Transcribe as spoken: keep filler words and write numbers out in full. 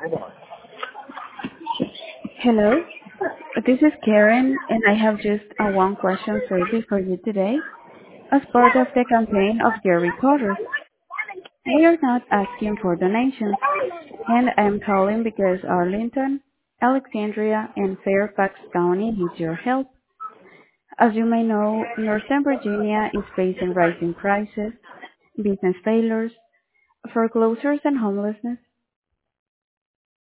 Hello, this is Karen, and I have just a one question survey for you today. As part of the campaign of Your Reporters, we are not asking for donations, and I'm calling because Arlington, Alexandria, and Fairfax County need your help. As you may know, Northern Virginia is facing rising prices, business failures, foreclosures, and homelessness.